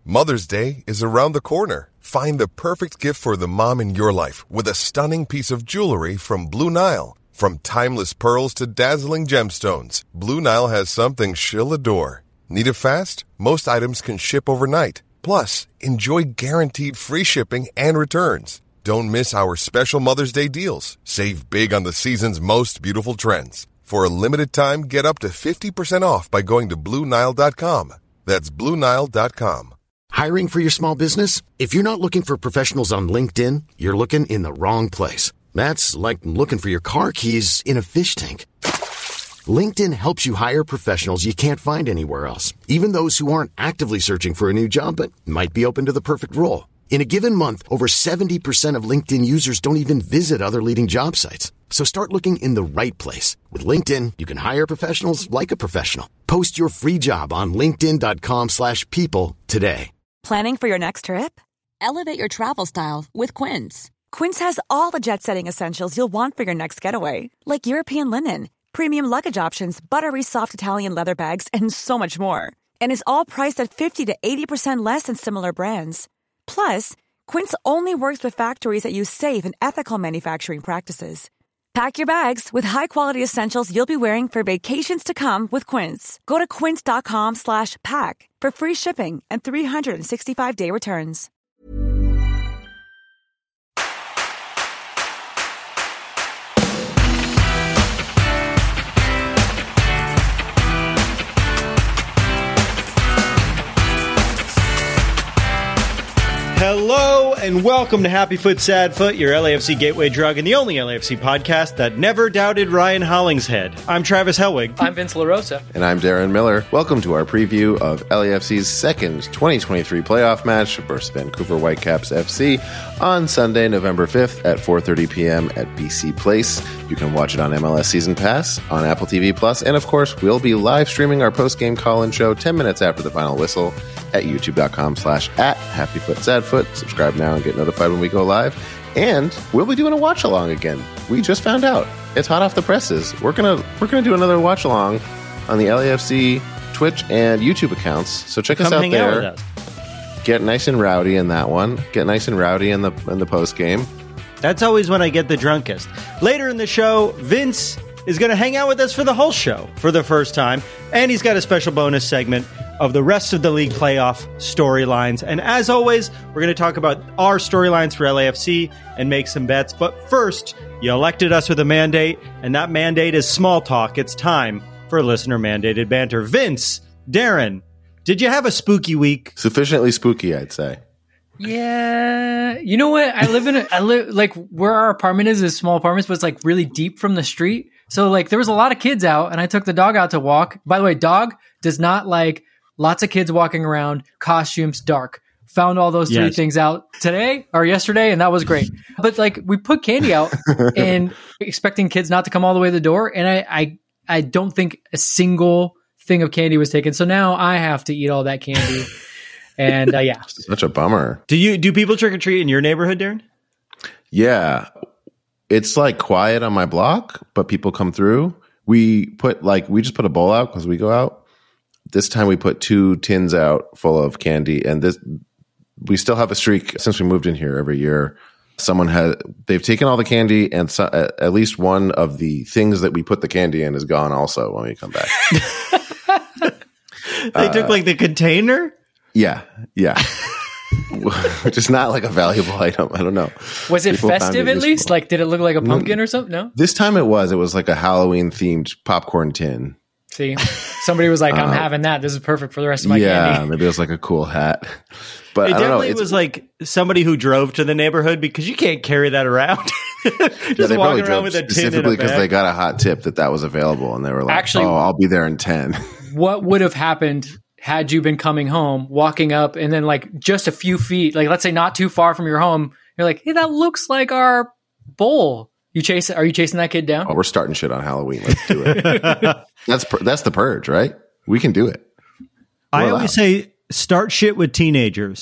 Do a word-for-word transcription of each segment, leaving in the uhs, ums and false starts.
Mother's Day is around the corner. Find the perfect gift for the mom in your life with a stunning piece of jewelry from Blue Nile. From timeless pearls to dazzling gemstones, Blue Nile has something she'll adore. Need it fast? Most items can ship overnight. Plus, enjoy guaranteed free shipping and returns. Don't miss our special Mother's Day deals. Save big on the season's most beautiful trends. For a limited time, get up to fifty percent off by going to Blue Nile dot com. That's Blue Nile dot com. Hiring for your small business? If you're not looking for professionals on LinkedIn, you're looking in the wrong place. That's like looking for your car keys in a fish tank. LinkedIn helps you hire professionals you can't find anywhere else, even those who aren't actively searching for a new job but might be open to the perfect role. In a given month, over seventy percent of LinkedIn users don't even visit other leading job sites. So start looking in the right place. With LinkedIn, you can hire professionals like a professional. Post your free job on linkedin dot com slash people today. Planning for your next trip? Elevate your travel style with Quince. Quince has all the jet-setting essentials you'll want for your next getaway, like European linen, premium luggage options, buttery soft Italian leather bags, and so much more. And is all priced at fifty to eighty percent less than similar brands. Plus, Quince only works with factories that use safe and ethical manufacturing practices. Pack your bags with high-quality essentials you'll be wearing for vacations to come with Quince. Go to quince dot com slash pack for free shipping and three sixty-five day returns. Hello and welcome to Happy Foot, Sad Foot, your L A F C gateway drug and the only L A F C podcast that never doubted Ryan Hollingshead. I'm Travis Helwig. I'm Vince LaRosa. And I'm Darren Miller. Welcome to our preview of L A F C's second twenty twenty-three playoff match versus Vancouver Whitecaps F C on Sunday, November fifth at four thirty p.m. at B C Place. You can watch it on M L S Season Pass, on Apple T V Plus, and of course, we'll be live streaming our post-game call-in show ten minutes after the final whistle at youtube dot com slash at Happy Foot, Sad Foot. Subscribe now and get notified when we go live. And we'll be doing a watch along again. We just found out. It's hot off the presses. We're gonna we're gonna do another watch along on the L A F C Twitch and YouTube accounts. So check Come us out hang there. Out with us. Get nice and rowdy in that one. Get nice and rowdy in the in the post game. That's always when I get the drunkest. Later in the show, Vince is going to hang out with us for the whole show for the first time, and he's got a special bonus segment of the rest of the league playoff storylines. And as always, we're going to talk about our storylines for L A F C and make some bets. But first, you elected us with a mandate, and that mandate is small talk. It's time for listener-mandated banter. Vince, Darren, did you have a spooky week? Sufficiently spooky, I'd say. Yeah. You know what? I live in a, I live, like, where our apartment is, is small apartments, but it's, like, really deep from the street. So, like, there was a lot of kids out, and I took the dog out to walk. By the way, dog does not like lots of kids walking around, costumes, dark. Found all those three yes. things out today or yesterday, and that was great. But, like, we put candy out and expecting kids not to come all the way to the door, and I, I, I don't think a single thing of candy was taken. So now I have to eat all that candy. And, uh, yeah. Such a bummer. Do you do people trick-or-treat in your neighborhood, Darren? Yeah. It's like quiet on my block, but people come through. We put like, we just put a bowl out because we go out. This time we put two tins out full of candy, and this, we still have a streak since we moved in here every year. Someone has, they've taken all the candy, and so, uh, at least one of the things that we put the candy in is gone also when we come back. They uh, took like the container? Yeah. Yeah. Which is not like a valuable item. I don't know. Was it People festive it at useful. least? Like, did it look like a pumpkin or something? No? This time it was. It was like a Halloween themed popcorn tin. See, somebody was like, I'm uh, having that. This is perfect for the rest of my yeah, candy. maybe it was like a cool hat. But It I don't know. definitely It's, was like somebody who drove to the neighborhood because you can't carry that around. Just yeah, they walking probably around drove with a tin in specifically a because bag. they got a hot tip that that was available, and they were like, Actually- "Oh, I'll be there in ten." What would have happened had you been coming home, walking up, and then like just a few feet, like let's say not too far from your home, you're like, hey, that looks like our bowl. You chase? Are you chasing that kid down? Oh, we're starting shit on Halloween. Let's do it. that's pur- that's the purge, right? We can do it. We're I allowed. always say start shit with teenagers.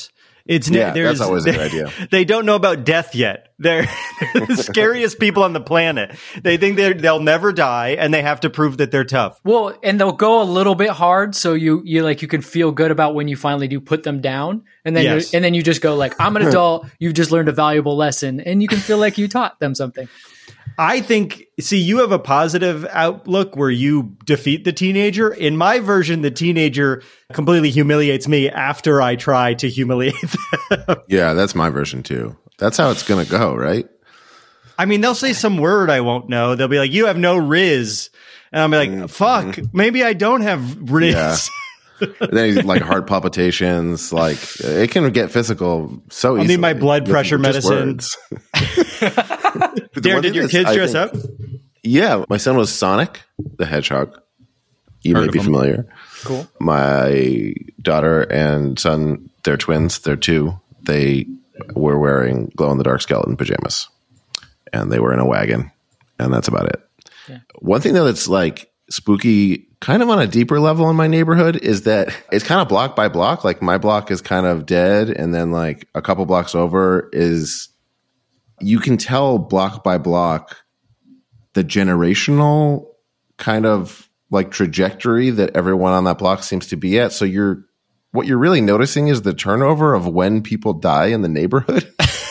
It's Yeah, there's, that's always a good idea. They don't know about death yet. They're, they're the scariest people on the planet. They think they're, they'll never die, and they have to prove that they're tough. Well, and they'll go a little bit hard, so you you like you can feel good about when you finally do put them down, and then Yes. and then you just go like, I'm an adult. You've just learned a valuable lesson, and you can feel like you taught them something. I think, see, you have a positive outlook where you defeat the teenager. In my version, the teenager completely humiliates me after I try to humiliate them. Yeah, that's my version too. That's how it's going to go, right? I mean, they'll say some word I won't know. They'll be like, you have no Riz. And I'll be like, Mm-hmm. fuck, maybe I don't have Riz. Yeah. And then he's like heart palpitations. Like it can get physical so easily. I'll need my blood with pressure just medicine. words. The Darren, one did thing your that's- kids I dress think- up? Yeah, my son was Sonic the Hedgehog. You Heard may of be him. familiar. Cool. My daughter and son, they're twins. They're two. They were wearing glow in the dark skeleton pajamas, and they were in a wagon, and that's about it. Yeah. One thing though that's like spooky, kind of on a deeper level in my neighborhood, is that it's kind of block by block. Like my block is kind of dead, and then like a couple blocks over is, you can tell block by block the generational kind of like trajectory that everyone on that block seems to be at. So you're, what you're really noticing is the turnover of when people die in the neighborhood,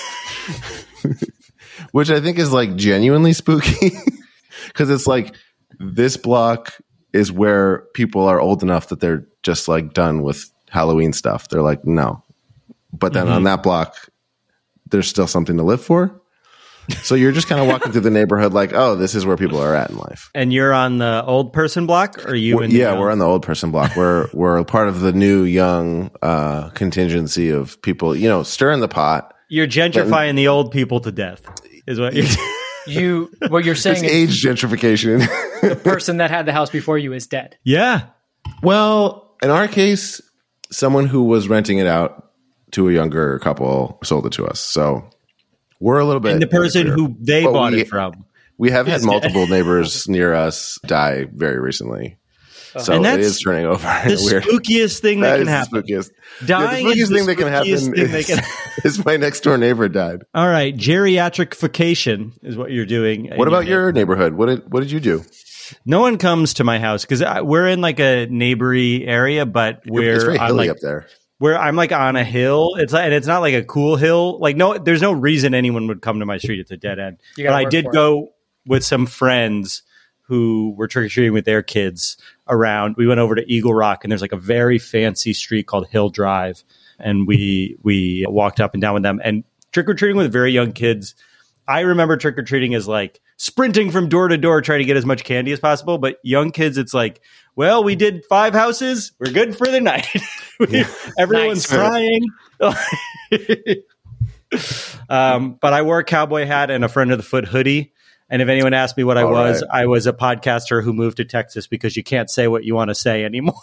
which I think is like genuinely spooky because it's like this block is where people are old enough that they're just like done with Halloween stuff. They're like, no. But then mm-hmm. on that block, there's still something to live for. So you're just kind of walking through the neighborhood like, oh, this is where people are at in life. And you're on the old person block, or are you? In the yeah, young? We're on the old person block. We're we're part of the new young uh, contingency of people, you know, stirring the pot. You're gentrifying but, the old people to death, is what you're. You what you're saying it's is age gentrification. The person that had the house before you is dead. Yeah. Well, in our case, someone who was renting it out to a younger couple sold it to us. So. We're a little bit. And the person who they but bought we, it from. We have had multiple neighbors near us die very recently. So and that's it is turning over. The weird. spookiest thing that, that can happen. The spookiest. Dying yeah, the spookiest is the thing that can happen thing is, can... is my next door neighbor died. All right. Geriatrification is what you're doing. What about your neighborhood? What did What did you do? No one comes to my house because we're in like a neighbory area, but we're it's very hilly like, up there. Where I'm like on a hill. It's like, and it's not like a cool hill. Like no, there's no reason anyone would come to my street. It's a dead end. But I did go it. with some friends who were trick or treating with their kids around. We went over to Eagle Rock, and there's like a very fancy street called Hill Drive, and we we walked up and down with them and trick or treating with very young kids. I remember trick or treating as like sprinting from door to door trying to get as much candy as possible. But young kids, it's like, well, we did five houses. We're good for the night. Yeah. Everyone's crying. um, but I wore a cowboy hat and a Friend of the Foot hoodie. And if anyone asked me what I all was, right. I was a podcaster who moved to Texas because you can't say what you want to say anymore.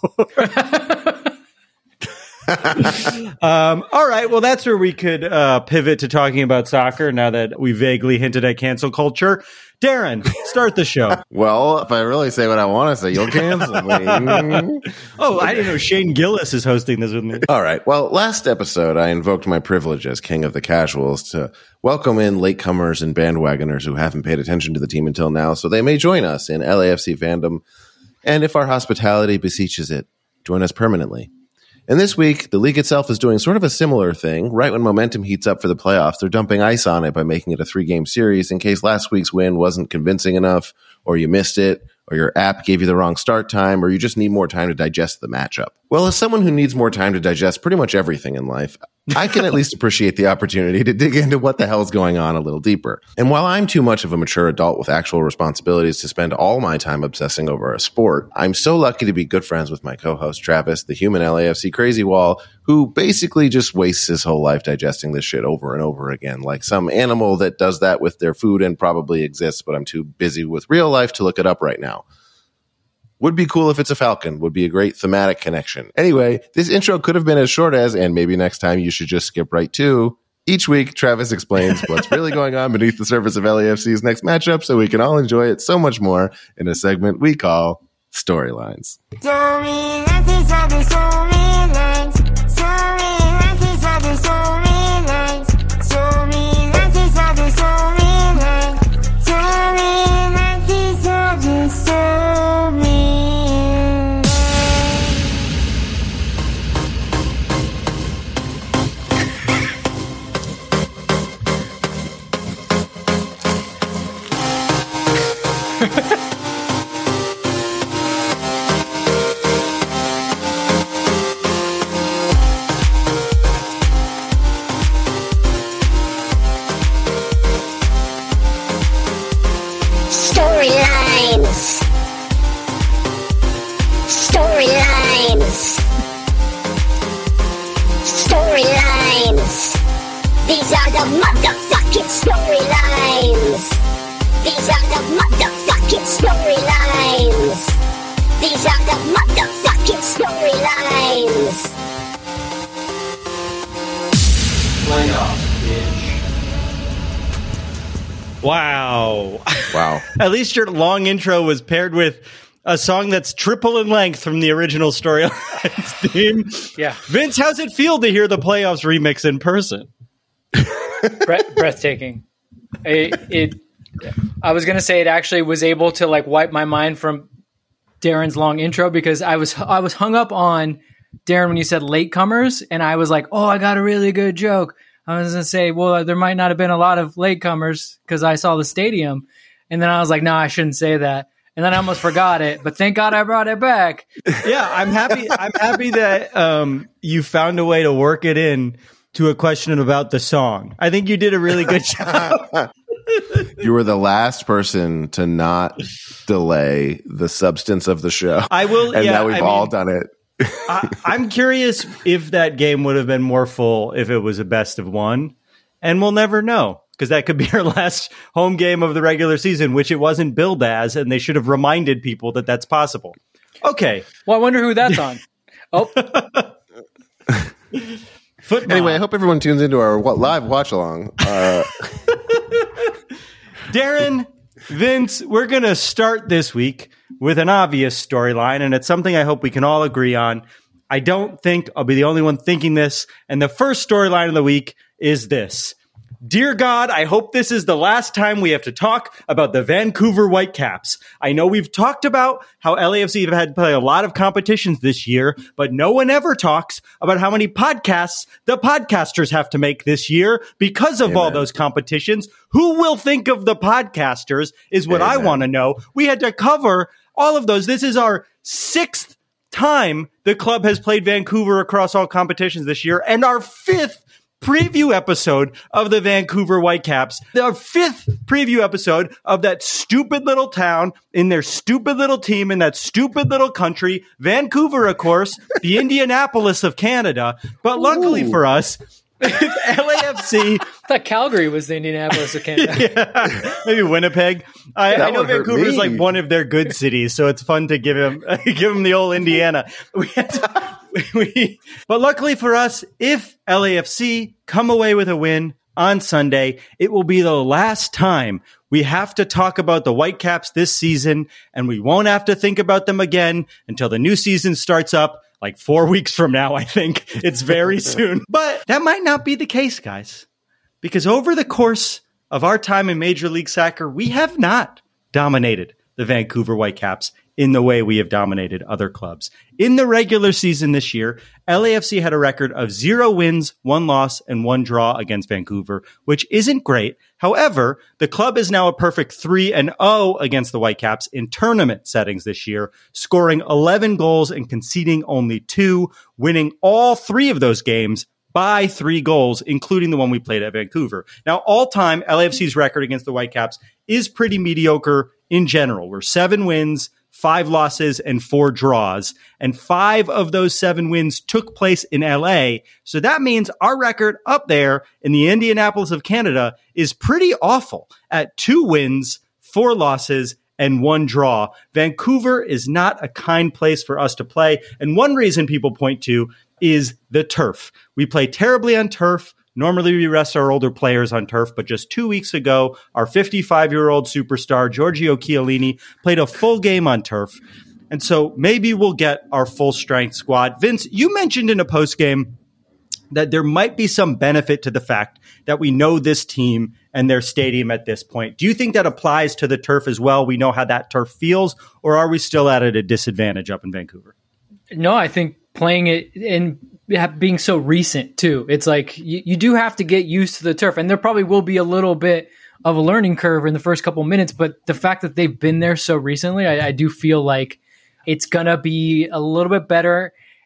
um, all right. Well, that's where we could uh, pivot to talking about soccer now that we vaguely hinted at cancel culture. Darren, start the show. Well, if I really say what I want to say, you'll cancel me. Oh, I didn't know Shane Gillis is hosting this with me. All right. Well, last episode, I invoked my privilege as king of the casuals to welcome in latecomers and bandwagoners who haven't paid attention to the team until now, so they may join us in L A F C fandom. And if our hospitality beseeches it, join us permanently. And this week, the league itself is doing sort of a similar thing. Right when momentum heats up for the playoffs, they're dumping ice on it by making it a three-game series in case last week's win wasn't convincing enough, or you missed it, or your app gave you the wrong start time, or you just need more time to digest the matchup. Well, as someone who needs more time to digest pretty much everything in life, I can at least appreciate the opportunity to dig into what the hell's going on a little deeper. And while I'm too much of a mature adult with actual responsibilities to spend all my time obsessing over a sport, I'm so lucky to be good friends with my co-host Travis, the human L A F C crazy wall, who basically just wastes his whole life digesting this shit over and over again, like some animal that does that with their food and probably exists, but I'm too busy with real life to look it up right now. Would be cool if it's a falcon. Would be a great thematic connection. Anyway, this intro could have been as short as, and maybe next time you should just skip right to. Each week, Travis explains what's really going on beneath the surface of L A F C's next matchup so we can all enjoy it so much more in a segment we call Storylines. Storylines, storylines, storylines, storylines. These are the motherfucking storylines. These are the motherfucking storylines. These are the motherfucking storylines. Playoff, bitch. Wow. Wow. At least your long intro was paired with a song that's triple in length from the original Storylines theme. Yeah. Vince, how's it feel to hear the playoffs remix in person? Breath- breathtaking. It, it. I was gonna say it actually was able to like wipe my mind from Darren's long intro because I was I was hung up on Darren when you said latecomers, and I was like, oh, I got a really good joke. I was gonna say, well, there might not have been a lot of latecomers because I saw the stadium, and then I was like, no, I shouldn't say that. And then I almost forgot it, but thank God I brought it back. Yeah, I'm happy. I'm happy that um, you found a way to work it in to a question about the song. I think you did a really good job. You were the last person to not delay the substance of the show. I will, and yeah, now we've I all mean, done it. I, I'm curious if that game would have been more full if it was a best of one, and we'll never know. Because that could be our last home game of the regular season, which it wasn't billed as, and they should have reminded people that that's possible. Okay. Well, I wonder who that's on. Oh. Football. Anyway, I hope everyone tunes into our wa- live watch-along. Uh, Darren, Vince, we're going to start this week with an obvious storyline, and it's something I hope we can all agree on. I don't think I'll be the only one thinking this, and the first storyline of the week is this. Dear God, I hope this is the last time we have to talk about the Vancouver Whitecaps. I know we've talked about how L A F C have had to play a lot of competitions this year, but no one ever talks about how many podcasts the podcasters have to make this year because of Amen. all those competitions. Who will think of the podcasters is what Amen. I want to know. We had to cover all of those. This is our sixth time the club has played Vancouver across all competitions this year, and our fifth preview episode of the Vancouver Whitecaps, our fifth preview episode of that stupid little town in their stupid little team in that stupid little country. Vancouver, of course, the Indianapolis of Canada. But luckily Ooh. for us, L A F C. I thought Calgary was the Indianapolis of Canada. Yeah, maybe Winnipeg. I, I know would hurt Vancouver is me. like one of their good cities, so it's fun to give him give him the old Indiana. We had to, we, but luckily for us, if L A F C come away with a win on Sunday, it will be the last time we have to talk about the Whitecaps this season, and we won't have to think about them again until the new season starts up. Like four weeks from now, I think. It's very soon. But that might not be the case, guys. Because over the course of our time in Major League Soccer, we have not dominated the Vancouver Whitecaps in the way we have dominated other clubs. In the regular season this year, L A F C had a record of zero wins, one loss, and one draw against Vancouver, which isn't great. However, the club is now a perfect three and oh against the Whitecaps in tournament settings this year, scoring eleven goals and conceding only two, winning all three of those games by three goals, including the one we played at Vancouver. Now, all-time, L A F C's record against the Whitecaps is pretty mediocre in general. We're seven wins, five losses, and four draws. And five of those seven wins took place in L A. So that means our record up there in the Indianapolis of Canada is pretty awful at two wins, four losses, and one draw. Vancouver is not a kind place for us to play. And one reason people point to is the turf. We play terribly on turf. Normally, we rest our older players on turf, but just two weeks ago, our fifty-five-year-old superstar, Giorgio Chiellini, played a full game on turf. And so maybe we'll get our full-strength squad. Vince, you mentioned in a postgame that there might be some benefit to the fact that we know this team and their stadium at this point. Do you think that applies to the turf as well? We know how that turf feels, or are we still at a disadvantage up in Vancouver? No, I think playing it and being so recent too. It's like you, you do have to get used to the turf, and there probably will be a little bit of a learning curve in the first couple minutes, but the fact that they've been there so recently, I, I do feel like it's going to be a little bit better.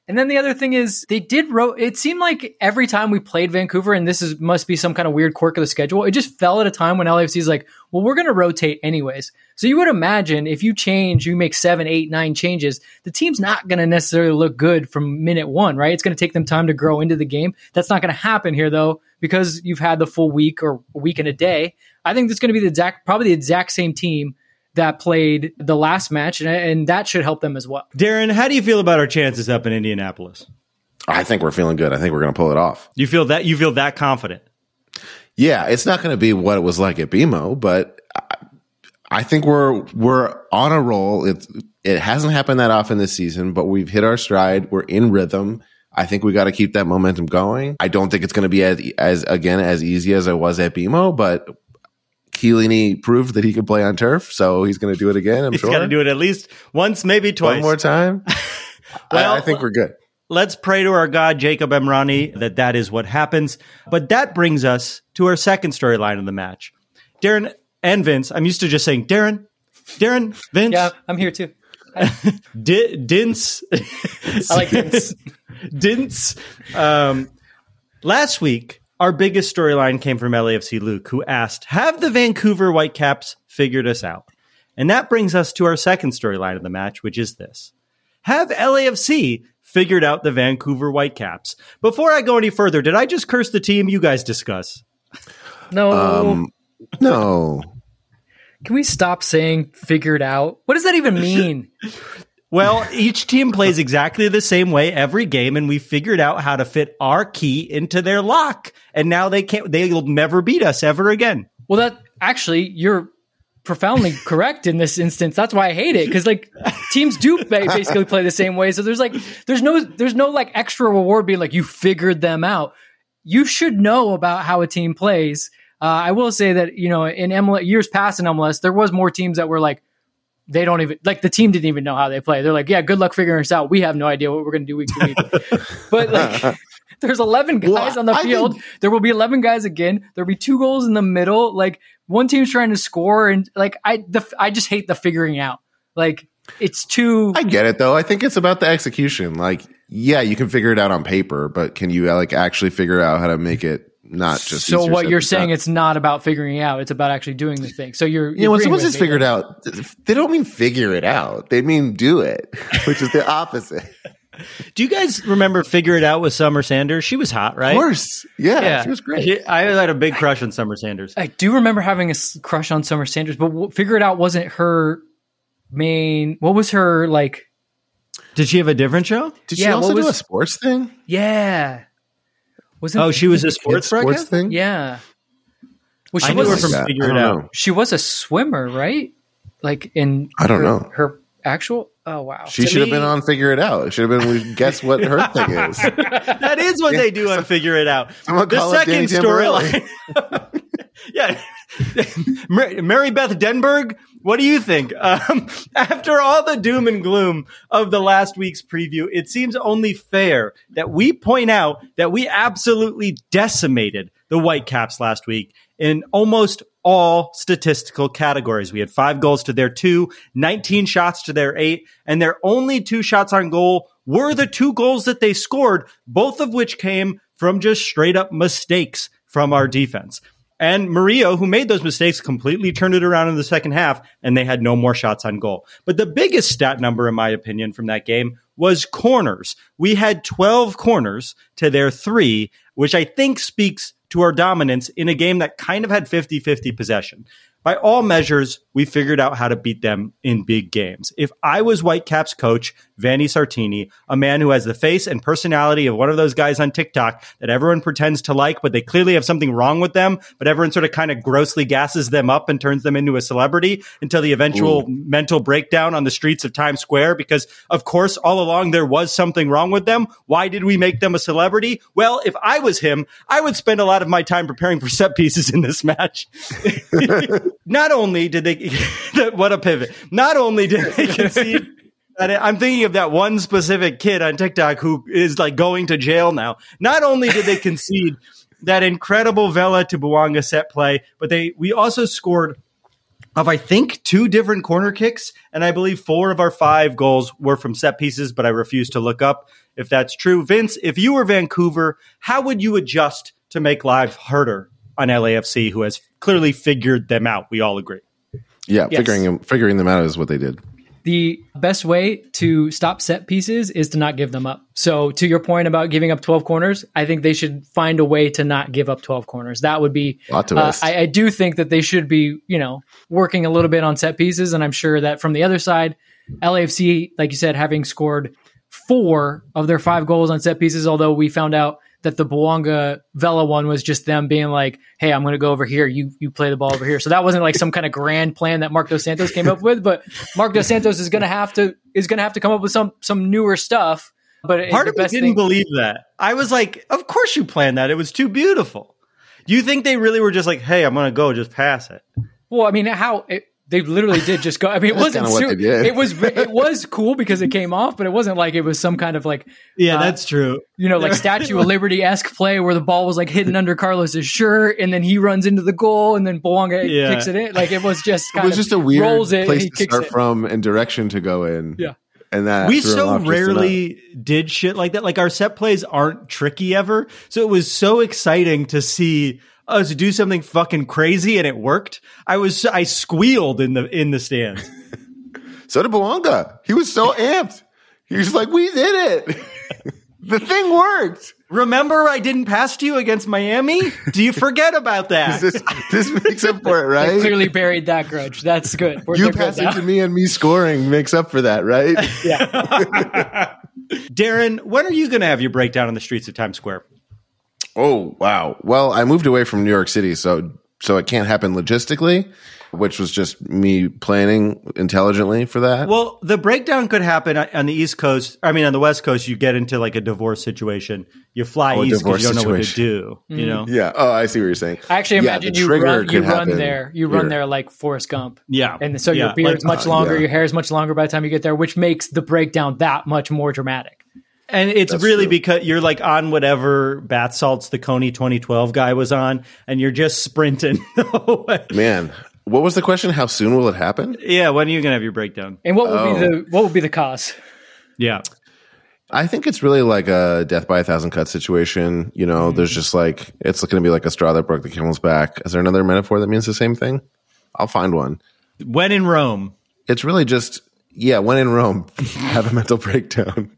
And then the other thing is they did ro- it seemed like every time we played Vancouver, and this is must be some kind of weird quirk of the schedule, it just fell at a time when L A F C is like, well, we're going to rotate anyways. So you would imagine if you change, you make seven, eight, nine changes, the team's not going to necessarily look good from minute one, right? It's going to take them time to grow into the game. That's not going to happen here though, because you've had the full week or a week and a day. I think it's going to be the exact, probably the exact same team that played the last match, and, and that should help them as well. Darren, how do you feel about our chances up in Indianapolis? I think we're feeling good. I think we're going to pull it off. You feel that? You feel that confident? Yeah, it's not going to be what it was like at B M O, but I, I think we're we're on a roll. It it hasn't happened that often this season, but we've hit our stride. We're in rhythm. I think we got to keep that momentum going. I don't think it's going to be as, as again as easy as it was at B M O, but Chiellini proved that he could play on turf, so he's going to do it again, I'm he's sure. He's going to do it at least once, maybe twice. One more time? well, I, I think we're good. Let's pray to our God, Jacob Emrani, that that is what happens. But that brings us to our second storyline of the match. Darren and Vince, I'm used to just saying, Darren, Darren, Vince. Yeah, I'm here too. D- Dints. I like Dints. Dints. Um, last week, our biggest storyline came from L A F C Luke, who asked, have the Vancouver Whitecaps figured us out? And that brings us to our second storyline of the match, which is this. Have L A F C figured out the Vancouver Whitecaps? Before I go any further, did I just curse the team you guys discuss? No. Um, no. Can we stop saying figured out? What does that even mean? Well, each team plays exactly the same way every game, and we figured out how to fit our key into their lock. And now they can't, they'll never beat us ever again. Well, that actually, you're profoundly correct in this instance. That's why I hate it. Cause like teams do basically play the same way. So there's like, there's no, there's no like extra reward being like, you figured them out. You should know about how a team plays. Uh, I will say that, you know, in M L S, years past in M L S, there was more teams that were like, they don't even, like the team didn't even know how they play. They're like, yeah, good luck figuring us out. We have no idea what we're going to do week to week. But like, there's eleven guys well, on the field. Think- there will be eleven guys again. There'll be two goals in the middle. Like one team's trying to score. And like, I, the, I just hate the figuring out. Like it's too. I get it though. I think it's about the execution. Like, yeah, you can figure it out on paper, but can you like actually figure out how to make it not just so what you're saying? It's not about figuring out; it's about actually doing the thing. So you're, you know, when someone says figure it out, they don't mean figure it out; they mean do it, which is the opposite. Do you guys remember Figure It Out with Summer Sanders? She was hot, right? Of course, yeah, yeah. She was great. She, I had a big crush on Summer Sanders. I do remember having a crush on Summer Sanders, but w- Figure It Out wasn't her main. What was her like? Did she have a different show? Did yeah, she also was, do a sports thing? Yeah. Wasn't oh, she was a sports, sports thing? Yeah. Well, she I knew was her from Figure It Out. She was a swimmer, right? Like in I don't her, know. Her actual oh wow. She to should me, have been on Figure It Out. It should have been we guess what her thing is. That is what yeah. they do on Figure It Out. Someone the second storyline. Yeah. Mary Beth Denberg, what do you think? Um, after all the doom and gloom of the last week's preview, it seems only fair that we point out that we absolutely decimated the Whitecaps last week in almost all statistical categories. We had five goals to their two, nineteen shots to their eight, and their only two shots on goal were the two goals that they scored, both of which came from just straight up mistakes from our defense. And Murillo, who made those mistakes, completely turned it around in the second half, and they had no more shots on goal. But the biggest stat number, in my opinion, from that game was corners. We had twelve corners to their three, which I think speaks to our dominance in a game that kind of had fifty-fifty possession. By all measures, we figured out how to beat them in big games. If I was Whitecaps coach Vanni Sartini, a man who has the face and personality of one of those guys on TikTok that everyone pretends to like, but they clearly have something wrong with them, but everyone sort of kind of grossly gasses them up and turns them into a celebrity until the eventual Ooh. mental breakdown on the streets of Times Square, because of course, all along there was something wrong with them. Why did we make them a celebrity? Well, if I was him, I would spend a lot of my time preparing for set pieces in this match. Not only did they, what a pivot, not only did they concede, I'm thinking of that one specific kid on TikTok who is like going to jail now. Not only did they concede that incredible Vela to Bouanga set play, but they we also scored of, I think, two different corner kicks. And I believe four of our five goals were from set pieces, but I refuse to look up if that's true. Vince, if you were Vancouver, how would you adjust to make life harder on L A F C, who has clearly figured them out? We all agree. Yeah, Yes. figuring them, figuring them out is what they did. The best way to stop set pieces is to not give them up. So to your point about giving up twelve corners, I think they should find a way to not give up twelve corners. That would be, Lot to uh, us. I, I do think that they should be, you know, working a little bit on set pieces. And I'm sure that from the other side, L A F C, like you said, having scored four of their five goals on set pieces, although we found out that the Bouanga Vela one was just them being like, hey, I'm going to go over here. You you play the ball over here. So that wasn't like some kind of grand plan that Marc Dos Santos came up with, but Marc Dos Santos is going to have to is going to have to come up with some some newer stuff. But Part the of me best didn't thing, believe that. I was like, of course you planned that. It was too beautiful. Do you think they really were just like, hey, I'm going to go, just pass it? well, I mean, how it, they literally did just go. I mean, it That's wasn't. kinda what Su- they did. it was. It was cool because it came off, but it wasn't like it was some kind of like Yeah, Uh, that's true. you know, like Statue of Liberty esque play where the ball was like hidden under Carlos's shirt, and then he runs into the goal, and then Bouanga Yeah. kicks it in. Like it was just It kind was of just a weird rolls it and place he to kicks start it. from and direction to go in. Yeah. And that We threw him so off just enough. rarely did shit like that. Like our set plays aren't tricky ever. So it was so exciting to see us do something fucking crazy and it worked. I was I squealed in the in the stands. So did Bouanga. He was so amped. He was like, we did it. The thing worked. Remember I didn't pass to you against Miami? Do you forget about that? This, this makes up for it, They right? clearly buried that grudge. That's good. We're You they're good passing now. to me and me scoring makes up for that, right? Darren, when are you going to have your breakdown on the streets of Times Square? Oh, wow. Well, I moved away from New York City, so so it can't happen logistically, which was just me planning intelligently for that. Well, the breakdown could happen on the East Coast. I mean, on the West Coast, you get into like a divorce situation. You fly Oh, a east because divorce you don't know what to situation. do. You know? Yeah. Oh, I see what you're saying. I actually Yeah, imagine the you trigger run, you could run happen there. You run here. there like Forrest Gump. Yeah. And so Yeah, your beard's like, much uh, longer, yeah. your hair's much longer by the time you get there, which makes the breakdown that much more dramatic. And it's That's really true. because you're like on whatever bath salts the Coney twenty twelve guy was on, and you're just sprinting the whole way. Man, what was the question? How soon will it happen? Yeah, when are you gonna have your breakdown? And what would Oh. be the what would be the cause? Yeah, I think it's really like a death by a thousand cuts situation. You know, there's just like, it's going to be like a straw that broke the camel's back. Is there another metaphor that means the same thing? I'll find one. when in Rome. It's really just, yeah, when in Rome, have a mental breakdown.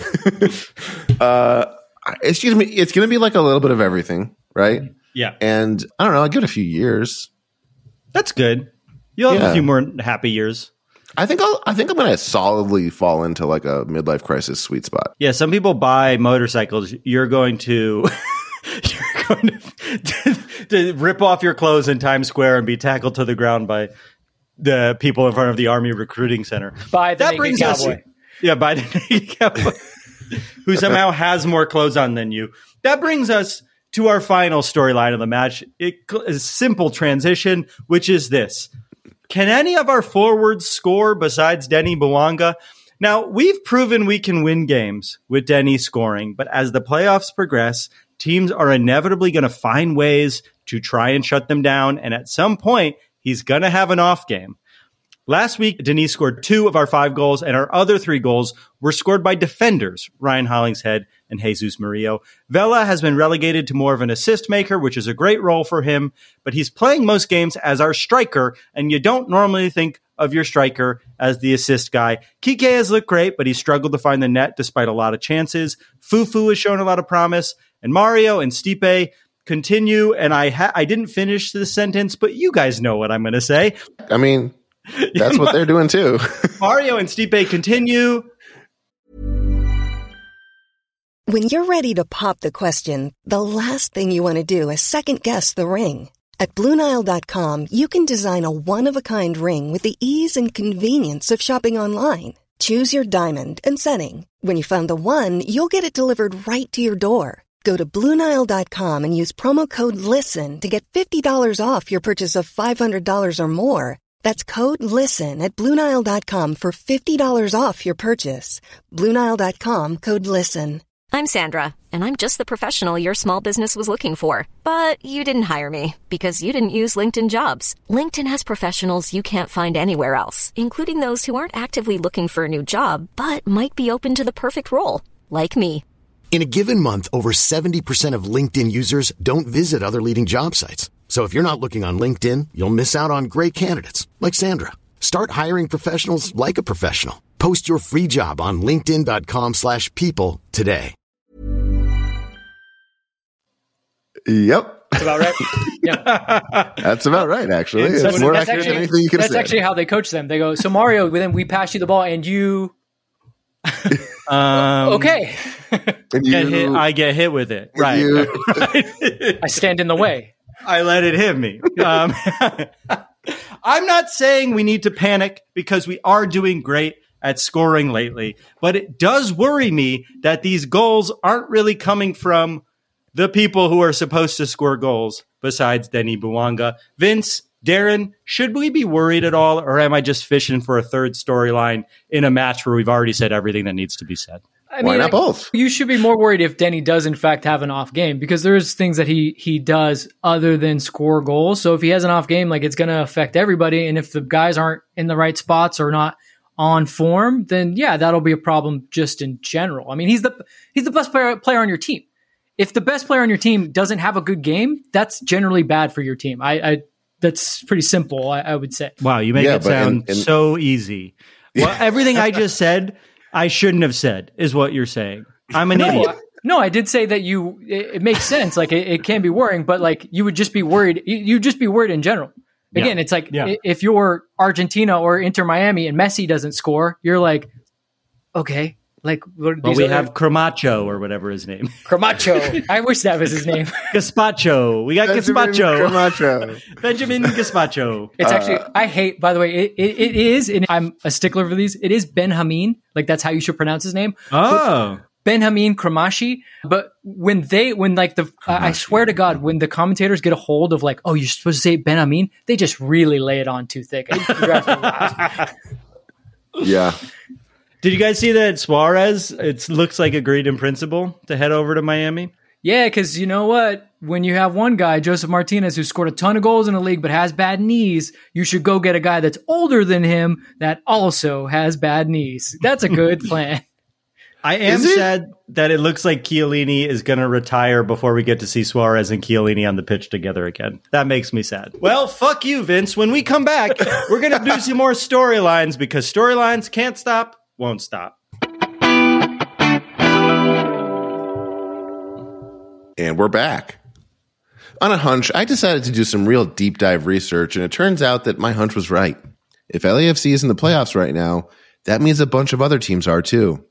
uh, it's gonna be, it's gonna be like a little bit of everything, right? Yeah, And I don't know, I'll give it a few years. that's good. You'll have Yeah. a few more happy years. I think I'll, I think I'm gonna solidly fall into like a midlife crisis sweet spot. Yeah, some people buy motorcycles. You're going to you're going to, to rip off your clothes in Times Square and be tackled to the ground by the people in front of the Army Recruiting Center. By the that naked brings cowboy. us, yeah, by the naked cowboy, who somehow has more clothes on than you. That brings us to our final storyline of the match. It is a simple transition, which is this. Can any of our forwards score besides Denny Bouanga? Now, we've proven we can win games with Denny scoring, but as the playoffs progress, teams are inevitably going to find ways to try and shut them down, and at some point, he's going to have an off game. Last week, Denis scored two of our five goals, and our other three goals were scored by defenders, Ryan Hollingshead and Jesus Murillo. Vela has been relegated to more of an assist maker, which is a great role for him, but he's playing most games as our striker, and you don't normally think of your striker as the assist guy. Kike has looked great, but he struggled to find the net despite a lot of chances. Fufu has shown a lot of promise, and Mario and Stipe continue, and I ha- I didn't finish this sentence, but you guys know what I'm going to say. I mean, that's what they're doing too. Mario and Stipe continue. When you're ready to pop the question, the last thing you want to do is second-guess the ring. At Blue Nile dot com, you can design a one-of-a-kind ring with the ease and convenience of shopping online. Choose your diamond and setting. When you find the one, you'll get it delivered right to your door. Go to Blue Nile dot com and use promo code LISTEN to get fifty dollars off your purchase of five hundred dollars or more. That's code LISTEN at Blue Nile dot com for fifty dollars off your purchase. Blue Nile dot com, code LISTEN. I'm Sandra, and I'm just the professional your small business was looking for. But you didn't hire me because you didn't use LinkedIn Jobs. LinkedIn has professionals you can't find anywhere else, including those who aren't actively looking for a new job, but might be open to the perfect role, like me. In a given month, over seventy percent of LinkedIn users don't visit other leading job sites. So if you're not looking on LinkedIn, you'll miss out on great candidates like Sandra. Start hiring professionals like a professional. Post your free job on linkedin.com slash people today. Yep. That's about right. Yeah. That's about right, actually. It's It's more that's accurate actually, than anything you could that's say. actually how they coach them. They go, so Mario, then we pass you the ball and you... Um, okay. And Get you- hit, I get hit with it. Right. you- I stand in the way. I let it hit me. Um, I'm not saying we need to panic because we are doing great at scoring lately, but it does worry me that these goals aren't really coming from the people who are supposed to score goals besides Denny Bouanga. Vince, Darren, should we be worried at all, or am I just fishing for a third storyline in a match where we've already said everything that needs to be said? I Why mean, not like, both? You should be more worried if Denny does in fact have an off game, because there's things that he he does other than score goals. So if he has an off game, like, it's going to affect everybody. And if the guys aren't in the right spots or not on form, then yeah, that'll be a problem just in general. I mean, he's the he's the best player player on your team. If the best player on your team doesn't have a good game, that's generally bad for your team. I, I that's pretty simple, I, I would say. Wow, you make Yeah, it but sound in- in- so easy. Well, everything I just said, I shouldn't have said, is what you're saying. I'm an No, idiot. I, no, I did say that you. It, it makes sense. Like, it, it can be worrying, but like, you would just be worried. You, you'd just be worried in general. Again, Yeah. it's like, Yeah. i- if you're Argentina or Inter Miami and Messi doesn't score, you're like, okay, like, what are Well, these we other- have Cramacho or whatever his name. Cramacho. I wish that was his name. Gazpacho. We got Benjamin Gazpacho. Camacho. Benjamin Gazpacho. It's actually, I hate, by the way, it, it, it is, and I'm a stickler for these, it is Benjamin. Like, that's how you should pronounce his name. Oh. Benjamin Cramashi. But when they, when like the, I I swear to God, when the commentators get a hold of like, oh, you're supposed to say Benjamin, they just really lay it on too thick. It drives me wild. Yeah. Did you guys see that Suarez, it looks like agreed in principle to head over to Miami? Yeah, because you know what? When you have one guy, Joseph Martinez, who scored a ton of goals in the league but has bad knees, you should go get a guy that's older than him that also has bad knees. That's a good plan. I am Is it? sad that it looks like Chiellini is going to retire before we get to see Suarez and Chiellini on the pitch together again. That makes me sad. Well, fuck you, Vince. When we come back, we're going to do some more storylines because storylines can't stop, won't stop. And we're back. On a hunch, I decided to do some real deep dive research, and it turns out that my hunch was right. If L A F C is in the playoffs right now, that means a bunch of other teams are too.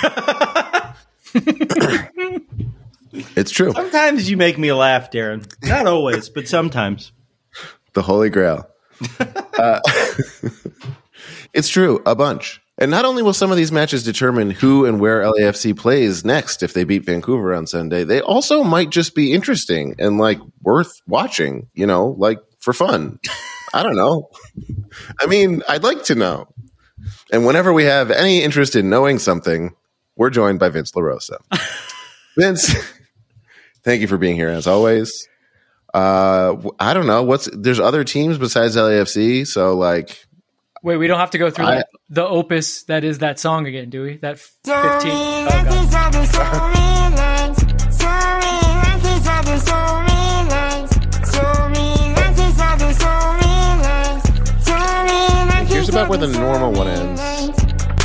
It's true. Sometimes you make me laugh, Darren. Not always, but sometimes. The Holy Grail. uh, it's true, a bunch. And not only will some of these matches determine who and where L A F C plays next if they beat Vancouver on Sunday, they also might just be interesting and like worth watching, you know, like for fun. I don't know. I mean, I'd like to know. And whenever we have any interest in knowing something, we're joined by Vince LaRosa. Vince, thank you for being here as always. Uh, I don't know what's there's other teams besides L A F C, so like. Wait, we don't have to go through I- that, the opus that is that song again, do we? That fifteen. Oh, God. Here's about where the normal one ends.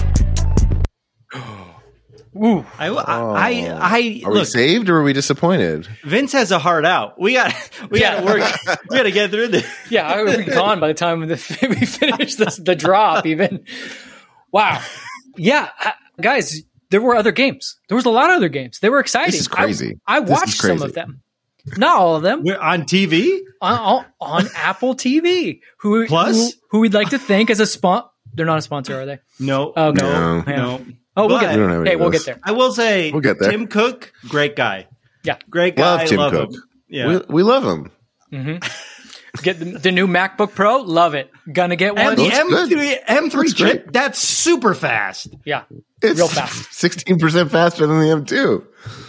Ooh. I, I, I, I Are we look, saved or are we disappointed? Vince has a heart out. We got, we got to Yeah. work. We got to get through this. Yeah, I would be gone by the time the, we finish this, the drop even. Wow. Yeah, I, guys, there were other games. There was a lot of other games. They were exciting. This is crazy. I, I This is watched some crazy. of them. Not all of them. We're on T V? On, on, on Apple T V. Who, Plus? who, who we'd like to thank as a spon. They're not a sponsor, are they? No. Oh, okay. No. Yeah. No. Oh, we'll But- get We don't have there. any Hey, of we'll those. get there. I will say, We'll get there. Tim Cook, great guy. Yeah. Great guy. Love Tim love Cook. him. Yeah. We, we love him. Get the, the new MacBook Pro. Love it. Gonna get one. And the Looks M good. three M three Looks chip, great. that's super fast. Yeah. It's Real fast. sixteen percent faster than the M two.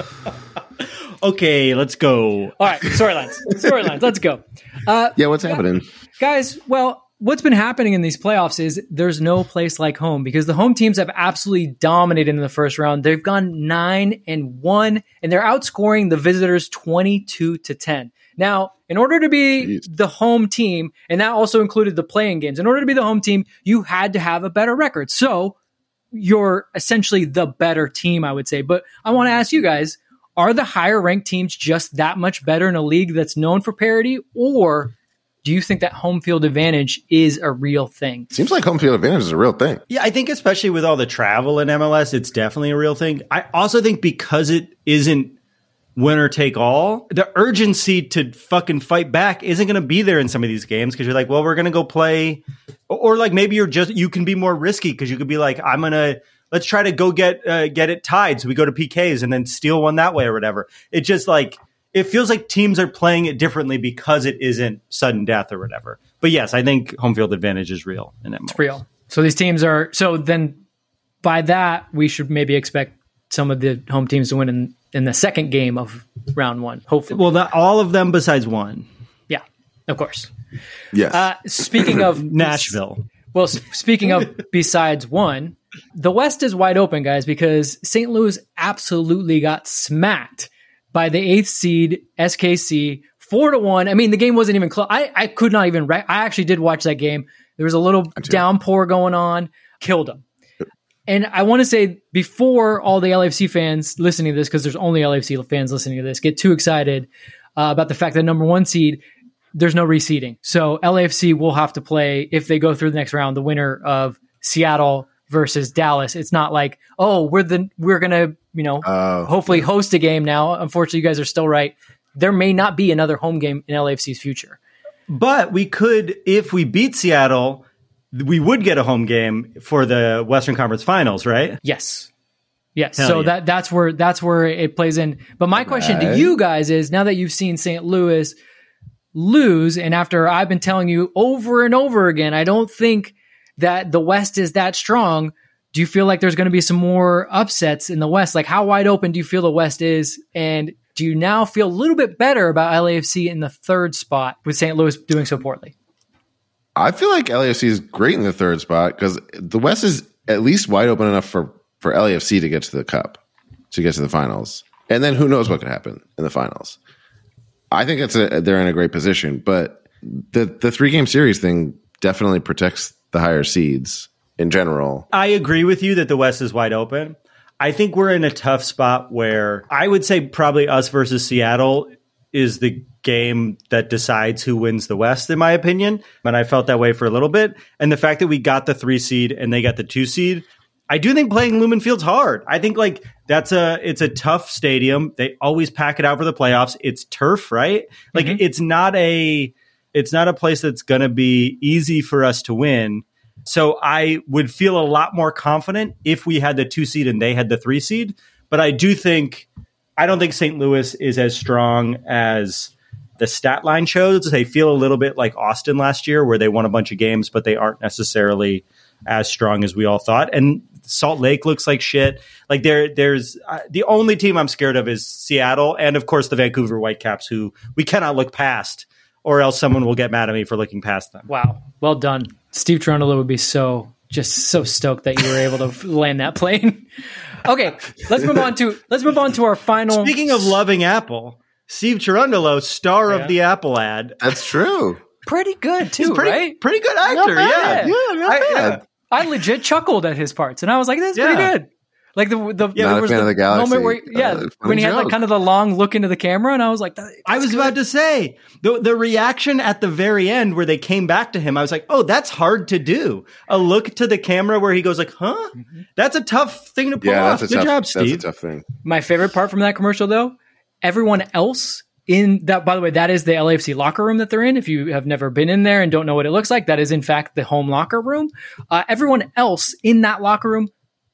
Okay, let's go. All right. Storylines. Storylines. Let's go. Uh, Yeah, what's happening? Guys, well, what's been happening in these playoffs is there's no place like home because the home teams have absolutely dominated in the first round. They've gone nine and one, and they're outscoring the visitors twenty-two to ten. Now, in order to be Jeez. the home team, and that also included the playing games, in order to be the home team, you had to have a better record. So you're essentially the better team, I would say. But I want to ask you guys, are the higher ranked teams just that much better in a league that's known for parity, or do you think that home field advantage is a real thing? Seems like home field advantage is a real thing. Yeah, I think especially with all the travel in M L S, it's definitely a real thing. I also think because it isn't winner take all, the urgency to fucking fight back isn't going to be there in some of these games because you're like, well, we're going to go play, or, or like maybe you're just you can be more risky because you could be like, I'm gonna let's try to go get uh, get it tied, so we go to P Ks and then steal one that way or whatever. It just like it feels like teams are playing it differently because it isn't sudden death or whatever. But yes, I think home field advantage is real in that moment. It's real. So these teams are so then by that we should maybe expect some of the home teams to win in, in the second game of round one. Hopefully, Well, the, all of them besides one. yeah, of course. Yes. Uh, speaking of Nashville. Well, s- speaking of besides one, the West is wide open, guys, because Saint Louis absolutely got smacked by the eighth seed S K C four to one. I mean, the game wasn't even close. I, I could not even. Re- I actually did watch that game. There was a little downpour going on. Killed them. And I want to say before all the L A F C fans listening to this, because there's only L A F C fans listening to this, get too excited uh, about the fact that number one seed, there's no reseeding. So L A F C will have to play, if they go through the next round, the winner of Seattle versus Dallas. It's not like, oh, we're the we're gonna, you know, Oh. hopefully host a game now. Unfortunately, you guys are still right. There may not be another home game in L A F C's future. But we could, if we beat Seattle, we would get a home game for the Western Conference Finals, right? Yes. Yes. Hell so yeah. that that's where that's where it plays in. But my question to Right. you guys is, now that you've seen Saint Louis lose, and after I've been telling you over and over again, I don't think that the West is that strong. Do you feel like there's going to be some more upsets in the West? Like, how wide open do you feel the West is? And do you now feel a little bit better about L A F C in the third spot with Saint Louis doing so poorly? I feel like L A F C is great in the third spot because the West is at least wide open enough for, for L A F C to get to the Cup, to get to the finals. And then who knows what could happen in the finals. I think it's a, they're in a great position, but the, the three-game series thing definitely protects the higher seeds in general. I agree with you that the West is wide open. I think we're in a tough spot where I would say probably us versus Seattle is the game that decides who wins the West, in my opinion. And I felt that way for a little bit. And the fact that we got the three seed and they got the two seed, I do think playing Lumen Field's hard. I think like that's a it's a tough stadium. They always pack it out for the playoffs. It's turf, right? Like Mhm. it's not a it's not a place that's going to be easy for us to win. So I would feel a lot more confident if we had the two seed and they had the three seed. But I do think I don't think Saint Louis is as strong as the stat line shows. They feel a little bit like Austin last year, where they won a bunch of games, but they aren't necessarily as strong as we all thought. And Salt Lake looks like shit. Like there, there's uh, the only team I'm scared of is Seattle, and of course the Vancouver Whitecaps, who we cannot look past, or else someone will get mad at me for looking past them. Wow. Well done. Steve Cherundolo would be so just so stoked that you were able to land that plane. Okay, let's move on to let's move on to our final. Speaking of loving Apple, Steve Cherundolo, star Yeah. of the Apple ad, That's true. pretty good too, he's pretty, right? pretty good actor. bad. Yeah, Yeah, not I- bad. yeah. I legit chuckled at his parts, and I was like, "That's pretty Yeah. good." Like the the Not there a was fan the of the Galaxy. moment where yeah, Uh, funny when he had like joke. kind of the long look into the camera, and I was like, that, I was about to say the the reaction at the very end where they came back to him. I was like, "Oh, that's hard to do." A look to the camera where he goes like, "Huh?" That's a tough thing to pull Yeah, off. that's a Good tough, job, that's Steve. a tough thing. My favorite part from that commercial, though, everyone else in that, by the way, that is the L A F C locker room that they're in. If you have never been in there and don't know what it looks like, that is in fact the home locker room. Uh, everyone else in that locker room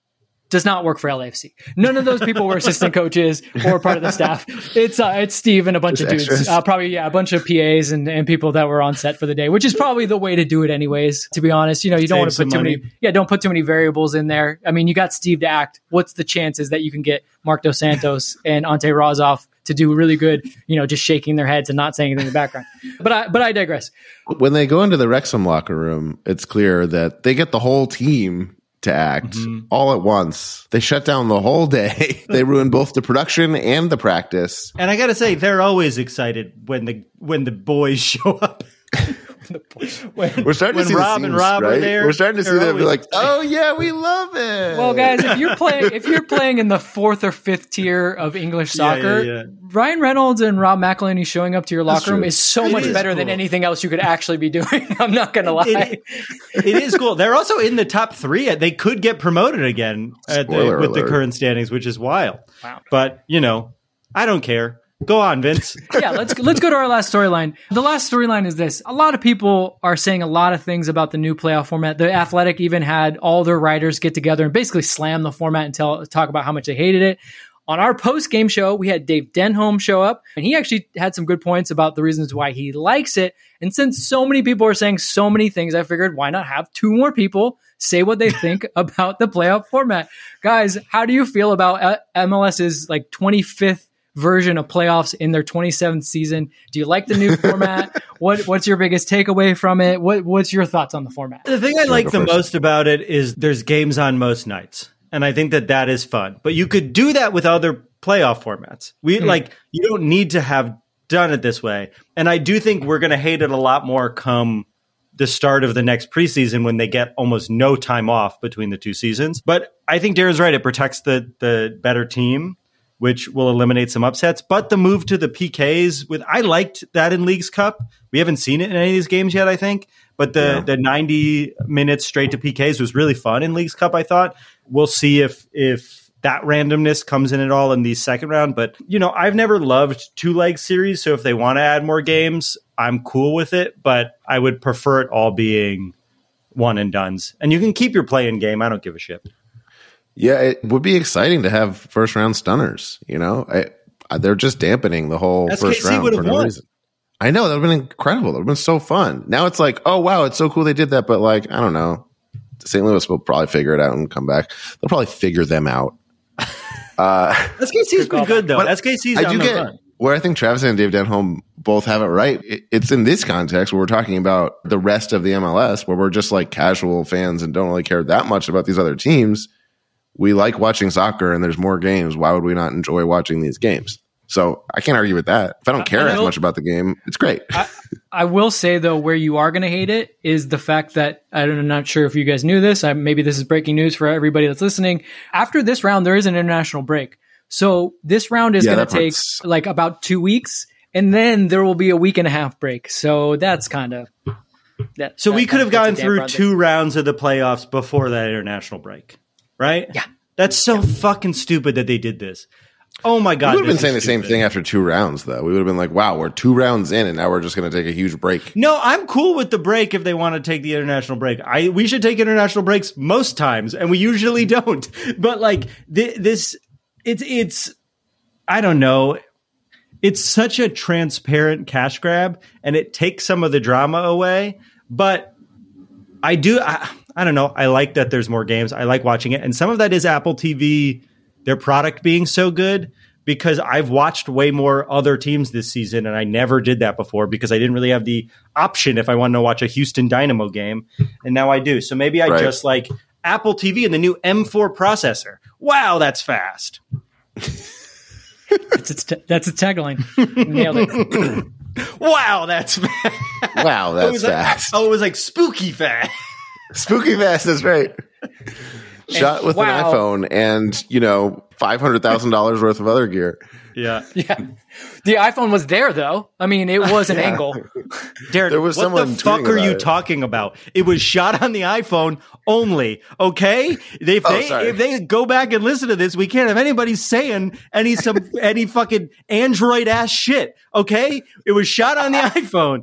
does not work for L A F C. None of those people were assistant coaches or part of the staff. It's uh, it's Steve and a bunch Just of dudes, uh, probably yeah, a bunch of P As and, and people that were on set for the day, which is probably the way to do it, anyways. To be honest, you know, you don't want to put too money. many, yeah, don't put too many variables in there. I mean, you got Steve to act. What's the chances that you can get Mark Dos Santos and Ante Rozoff to do really good? You know, just shaking their heads and not saying anything in the background. But I but I digress. When they go into the Wrexham locker room, it's clear that they get the whole team to act mm-hmm. all at once. They shut down the whole day. They ruin both the production and the practice. And I gotta say, they're always excited when the when the boys show up. when, We're starting to see Rob the scenes, and Rob right? are there. We're starting to see them be like, "Oh yeah, we love it." Well, guys, if you're playing if you're playing in the fourth or fifth tier of English soccer, yeah, yeah, yeah. Ryan Reynolds and Rob McElhenney showing up to your locker room is so it much is better cool. than anything else you could actually be doing. I'm not gonna lie. It, it is cool. They're also in the top three. They could get promoted again at the, with the current standings, which is wild. Wow. But you know, I don't care. Go on, Vince. yeah, let's let's go to our last storyline. The last storyline is this. A lot of people are saying a lot of things about the new playoff format. The Athletic even had all their writers get together and basically slam the format and tell, talk about how much they hated it. On our post-game show, we had Dave Denholm show up, and he actually had some good points about the reasons why he likes it. And since so many people are saying so many things, I figured why not have two more people say what they think about the playoff format. Guys, how do you feel about MLS's like twenty-fifth version of playoffs in their twenty-seventh season? Do you like the new format? What What's your biggest takeaway from it? What What's your thoughts on the format? The thing I like the most about it is there's games on most nights, and I think that that is fun. But you could do that with other playoff formats. We hmm. like you don't need to have done it this way, and I do think we're going to hate it a lot more come the start of the next preseason when they get almost no time off between the two seasons. But I think Darren's right; it protects the the better team, which will eliminate some upsets. But the move to the P Ks, with I liked that in Leagues Cup. We haven't seen it in any of these games yet, I think. But the, yeah. the ninety minutes straight to P Ks was really fun in Leagues Cup, I thought. We'll see if if that randomness comes in at all in the second round. But, you know, I've never loved two-leg series, so if they want to add more games, I'm cool with it. But I would prefer it all being one and dones. And you can keep your play-in game. I don't give a shit. Yeah, it would be exciting to have first round stunners. You know, I, I, they're just dampening the whole S K C first round for no won. reason. I know that would have been incredible. That would have been so fun. Now it's like, oh wow, it's so cool they did that. But like, I don't know. Saint Louis will probably figure it out and come back. They'll probably figure them out. Uh, S K C's been good though. S K C's I on do the get run. Where I think Travis and Dave Denholm both have it right. It, it's in this context where we're talking about the rest of the M L S, where we're just like casual fans and don't really care that much about these other teams. We like watching soccer and there's more games. Why would we not enjoy watching these games? So I can't argue with that. If I don't care I as much about the game, it's great. I, I will say, though, where you are going to hate it is the fact that I'm not sure if you guys knew this. I, maybe this is breaking news for everybody that's listening. After this round, there is an international break. So this round is yeah, going to take like about two weeks, and then there will be a week and a half break. So that's kind of that. So that, we could have gone through brother. two rounds of the playoffs before that international break, right? Yeah. That's so fucking stupid that they did this. Oh my God. We would have been saying the same thing after two rounds, though. We would have been like, wow, we're two rounds in and now we're just going to take a huge break. No, I'm cool with the break if they want to take the international break. I We should take international breaks most times, and we usually don't. But like th- this, it's, it's, I don't know. It's such a transparent cash grab, and it takes some of the drama away. But I do, I, I don't know. I like that there's more games. I like watching it. And some of that is Apple T V, their product being so good, because I've watched way more other teams this season, and I never did that before because I didn't really have the option if I wanted to watch a Houston Dynamo game, and now I do. So maybe I right. just like Apple T V and the new M four processor. Wow, that's fast. that's, its t- that's a tagline. Nailed it. Wow, that's fast. Wow, that's it fast. Like, oh, it was like spooky fast. Spooky fast, that's right. Shot with wow. an iPhone and, you know, five hundred thousand dollars worth of other gear. Yeah. Yeah. The iPhone was there, though. I mean, it was an yeah. angle. Derek, there was what someone the fuck are you it. talking about? It was shot on the iPhone only, okay? If oh, they sorry. if they go back and listen to this, we can't have anybody saying any some any fucking Android ass shit, okay? It was shot on the iPhone.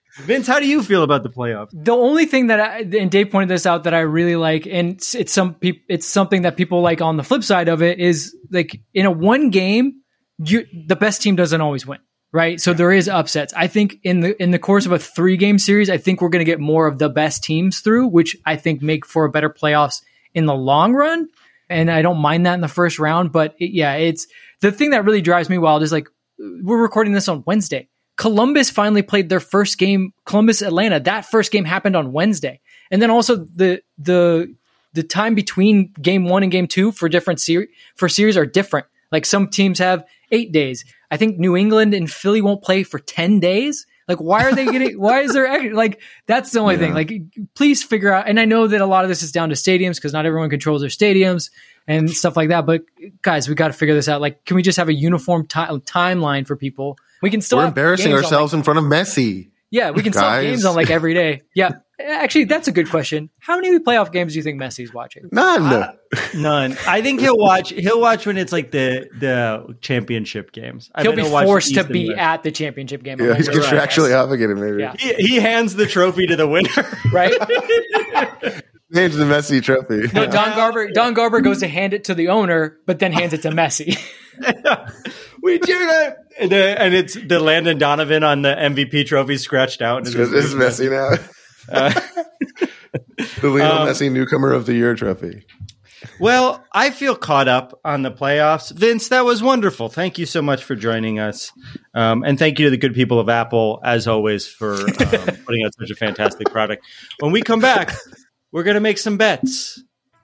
Vince, how do you feel about the playoffs? The only thing that I, and Dave pointed this out that I really like, and it's, it's some people, it's something that people like on the flip side of it is like in a one game, you, the best team doesn't always win, right? So there is upsets. I think in the, in the course of a three game series, I think we're going to get more of the best teams through, which I think make for a better playoffs in the long run. And I don't mind that in the first round, but it, yeah, it's the thing that really drives me wild is like, we're recording this on Wednesday. Columbus finally played their first game, Columbus Atlanta. That first game happened on Wednesday. And then also the the the time between game one and game two for different series for series are different. Like some teams have eight days. I think New England and Philly won't play for ten days. Like, why are they getting, why is there, like, that's the only yeah. thing. Like, please figure out, and I know that a lot of this is down to stadiums because not everyone controls their stadiums and stuff like that. But guys, we got to figure this out. Like, can we just have a uniform t- timeline for people? We can still We're have embarrassing ourselves on, like, in front of Messi. Yeah, we can still have games on like every day. Yeah. Actually, that's a good question. How many playoff games do you think Messi's watching? None. Uh, none. I think he'll watch. He'll watch when it's like the the championship games. I he'll be he'll forced to be at the championship game. Yeah, he's contractually obligated. Maybe. Yeah. He, he hands the trophy to the winner. Right. Hands the Messi trophy. No, Don Garber. Don Garber goes to hand it to the owner, but then hands it to Messi. We do that, and, the, and it's the Landon Donovan on the M V P trophy scratched out. This is Messi now. Uh, the Lionel um, Messi Newcomer of the Year trophy. Well, I feel caught up on the playoffs. Vince, that was wonderful. Thank you so much for joining us. Um, and thank you to the good people of Apple, as always, for um, putting out such a fantastic product. When we come back, we're going to make some bets.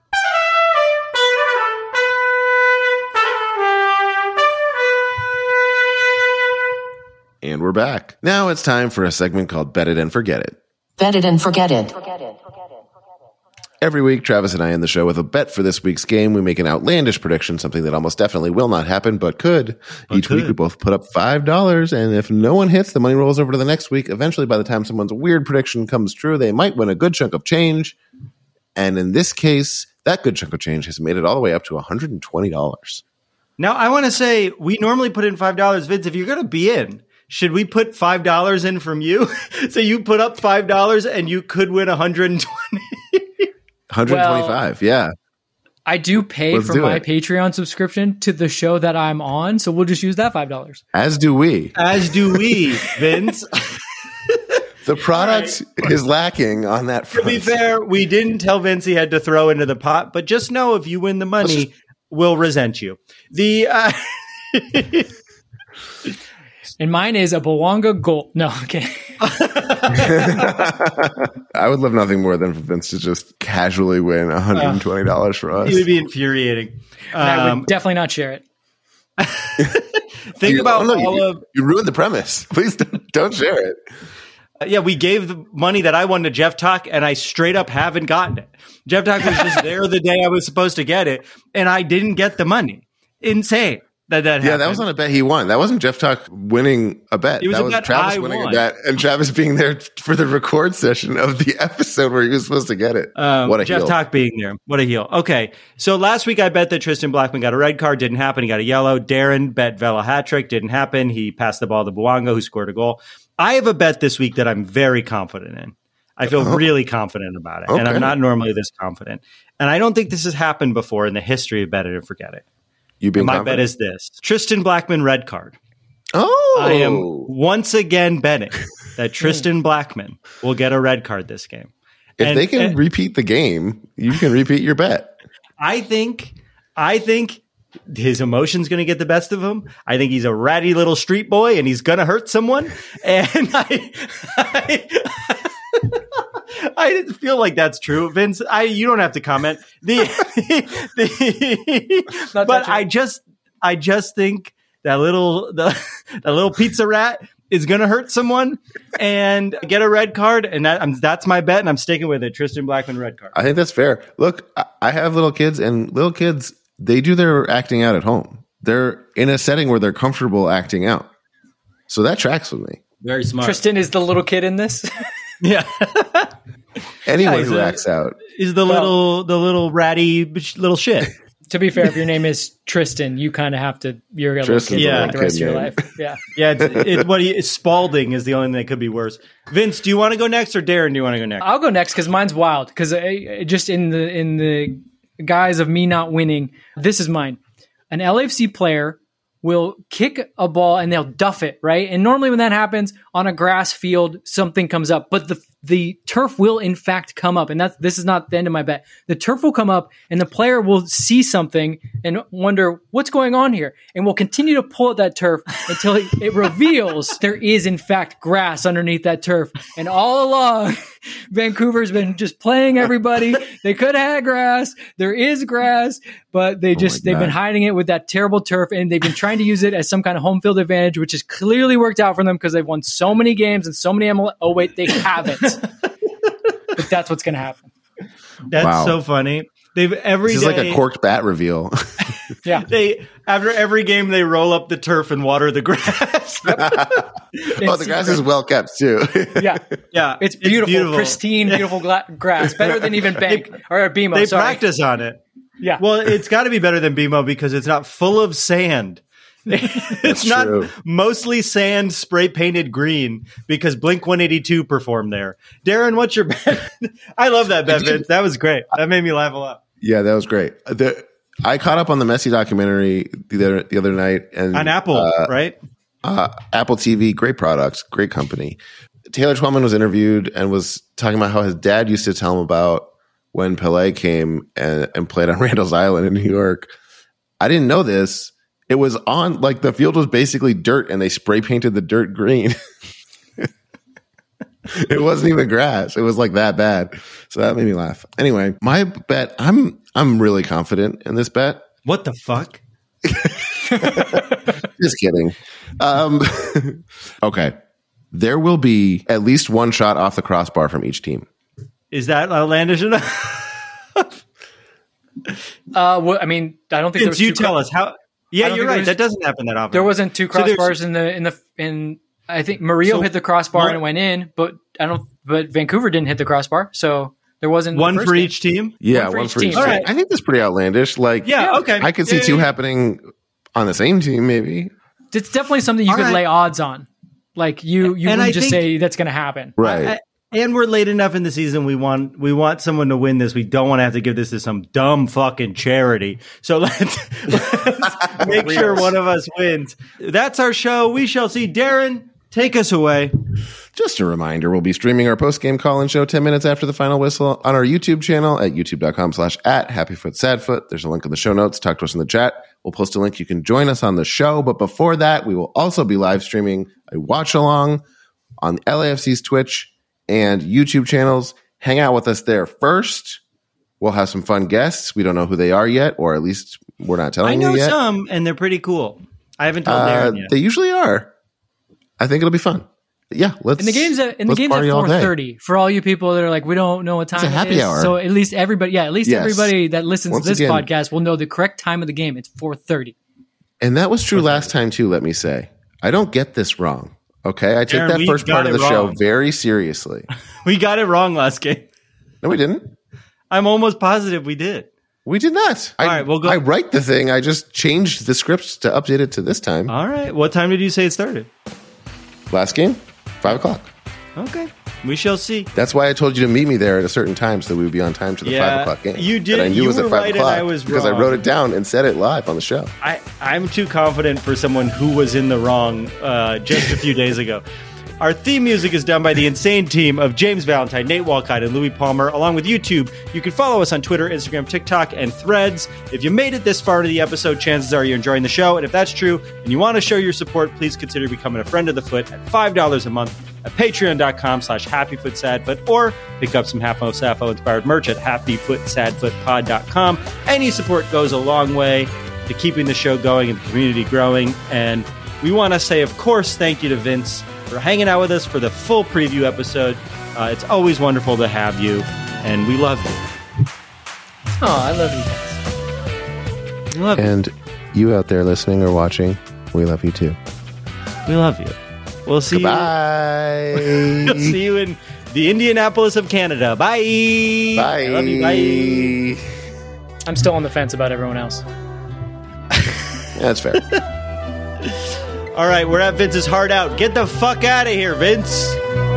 And we're back. Now it's time for a segment called Bet It and Forget It. Bet it and forget it. Every week, Travis and I end the show with a bet for this week's game. We make an outlandish prediction, something that almost definitely will not happen, but could. But Each could. week, we both put up five dollars, and if no one hits, the money rolls over to the next week. Eventually, by the time someone's weird prediction comes true, they might win a good chunk of change. And in this case, that good chunk of change has made it all the way up to one hundred twenty dollars. Now, I want to say, we normally put in five dollars. Vince, if you're going to be in, should we put five dollars in from you? So you put up five dollars and you could win one hundred twenty dollars. one hundred twenty-five, well, yeah. I do pay Let's for do my it. Patreon subscription to the show that I'm on, so we'll just use that five dollars. As do we. As do we, Vince. The product right. is lacking on that front. To be fair, we didn't tell Vince he had to throw into the pot, but just know if you win the money, just... we'll resent you. The uh... And mine is a Bawanga goal. No, okay. I would love nothing more than for Vince to just casually win one hundred twenty dollars uh, for us. It would be infuriating. Um, I would definitely not share it. Think you, about oh, no, all you, of... You ruined the premise. Please don't, don't share it. Uh, yeah, we gave the money that I won to Jeff Talk, and I straight up haven't gotten it. Jeff Talk was just there the day I was supposed to get it, and I didn't get the money. Insane. That, that yeah, that was on a bet he won. That wasn't Jeff Talk winning a bet. It was that a was bet Travis I winning won. a bet, and Travis being there for the record session of the episode where he was supposed to get it. Um, what a Jeff heel. Talk being there. What a heel. Okay, so last week I bet that Tristan Blackman got a red card. Didn't happen. He got a yellow. Darren bet Vela hat trick. Didn't happen. He passed the ball to Bawanga, who scored a goal. I have a bet this week that I'm very confident in. I feel oh. really confident about it, okay. and I'm not normally this confident. And I don't think this has happened before in the history of Bet It and Forget It. You being my confident? bet is this: Tristan Blackman red card. Oh, I am once again betting that Tristan Blackman will get a red card this game. If and, they can and, repeat the game, you can repeat your bet. I think, I think his emotion's going to get the best of him. I think he's a ratty little street boy, and he's going to hurt someone. And I. I I didn't feel like that's true, Vince. I you don't have to comment. The, the but I just I just think that little the that little pizza rat is going to hurt someone and get a red card, and that, I'm, that's my bet, and I'm sticking with it. Tristan Blackman red card. I think that's fair. Look, I have little kids, and little kids they do their acting out at home. They're in a setting where they're comfortable acting out, so that tracks with me. Very smart. Tristan is the little kid in this. Yeah. Anyone yeah, who a, acts out is the well, little the little ratty little shit. To be fair, if your name is Tristan, you kind of have to. You're gonna look into yeah, like the rest of your name. life. Yeah, yeah. It's, it's what he, it's Spalding is the only thing that could be worse. Vince, do you want to go next, or Darren? Do you want to go next? I'll go next because mine's wild. Because just in the in the guise of me not winning, this is mine. An L A F C player will kick a ball and they'll duff it, right? And normally when that happens on a grass field, something comes up, but the the turf will in fact come up. And that's, this is not the end of my bet. The turf will come up and the player will see something and wonder what's going on here. And will continue to pull at that turf until it, it reveals there is in fact grass underneath that turf. And all along, Vancouver's been just playing everybody. They could have had grass. There is grass, but they just, they've been hiding it with that terrible turf, and they've been trying to use it as some kind of home field advantage, which has clearly worked out for them because they've won so many games and so many M L S. Oh wait, they haven't. But that's what's going to happen. That's Wow. so funny. They've every This is day, like a corked bat reveal. Yeah. They after every game they roll up the turf and water the grass. Oh, the grass is well kept too. Yeah. yeah, It's beautiful, pristine, beautiful gla- grass. Better than even Bank or B M O. They sorry. practice on it. Yeah. Well, it's got to be better than B M O because it's not full of sand. It's not true. mostly sand spray painted green because Blink one eighty-two performed there. Darren, what's your bet? I love that bet, Vince. That was great. That made me laugh a lot. Yeah, that was great. The, I caught up on the Messi documentary the other, the other night, and On Apple, uh, right? uh, Apple T V, great product, great company. Taylor Twellman was interviewed and was talking about how his dad used to tell him about when Pelé came and, and played on Randall's Island in New York. I didn't know this. It was on, like, the field was basically dirt and they spray painted the dirt green. It wasn't even grass. It was like that bad. So that made me laugh. Anyway, my bet, I'm I'm really confident in this bet. What the fuck? Just kidding. Um, okay. There will be at least one shot off the crossbar from each team. Is that outlandish enough? Uh, well, I mean, I don't think there Vince, was you two tell cro- us how. I Yeah, don't you're think right. there was- That doesn't happen that often. There wasn't two So there's- crossbars in the in the in. I think Murillo So hit the crossbar one- and it went in, but I don't. But Vancouver didn't hit the crossbar, so there wasn't the one first for game. each team. Yeah, One for one each for each team. team. All right. I think that's pretty outlandish. Like, Yeah, okay. I could see Yeah, two yeah. happening on the same team, maybe. It's definitely something you All could right. lay odds on. Like you, you And wouldn't I just think- say that's going to happen. Right. I- and we're late enough in the season. We want we want someone to win this. We don't want to have to give this to some dumb fucking charity. So let's, let's make sure one of us wins. That's our show. We shall see. Darren, take us away. Just a reminder, we'll be streaming our post-game call-in show ten minutes after the final whistle on our YouTube channel at youtube.com slash at happyfootsadfoot. There's a link in the show notes. Talk to us in the chat. We'll post a link. You can join us on the show. But before that, we will also be live streaming a watch-along on L A F C's Twitch and YouTube channels. Hang out with us there first. We'll have some fun guests. We don't know who they are yet, or at least we're not telling I know you yet. some, and they're pretty cool. I haven't told Uh, Darren yet. they usually are. I think it'll be fun. Yeah, let's. And the game's at, and the let's game's at party all four day. thirty for all you people that are like, we don't know what time It's a happy it is. hour. So at least everybody, yeah, at least Yes. everybody that listens Once to this again- podcast will know the correct time of the game. It's four thirty. And that was true last time too, let me say. I don't get this wrong. Okay? I take Darren, that we first got part of it the show wrong. very seriously. We got it wrong last game. No, we didn't. I'm almost positive we did. We did not. I, All right, we'll go- I write the thing. I just changed the script to update it to this time. All right. What time did you say it started? Last game, five o'clock. Okay. We shall see. That's why I told you to meet me there at a certain time so that we would be on time to the Yeah, five o'clock game. you did- That I knew you it was were at five right and o'clock I was because wrong. I wrote it down and said it live on the show. I, I'm too confident for someone who was in the wrong uh, just a few days ago. Our theme music is done by the insane team of James Valentine, Nate Walcott, and Louis Palmer, along with YouTube. You can follow us on Twitter, Instagram, TikTok, and Threads. If you made it this far into the episode, chances are you're enjoying the show. And if that's true and you want to show your support, please consider becoming a friend of the Foot at five dollars a month at patreon.com slash happyfootsadfoot, or pick up some Half-Mo Sappho inspired merch at happyfootsadfootpod dot com. Any support goes a long way to keeping the show going and the community growing. And we want to say, of course, thank you to Vince for hanging out with us for the full preview episode. Uh, it's always wonderful to have you, and we love you. Oh, I love you guys. We love you. And you out there listening or watching, we love you too. We love you. We'll see Bye. you. We'll see you in the Indianapolis of Canada. Bye. Bye. I love you. Bye. I'm still on the fence about everyone else. Yeah, that's fair. All right, we're at Vince's Heart Out. Get the fuck out of here, Vince.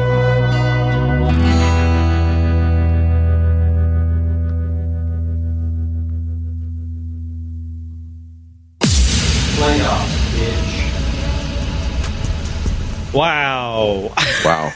Wow. Wow.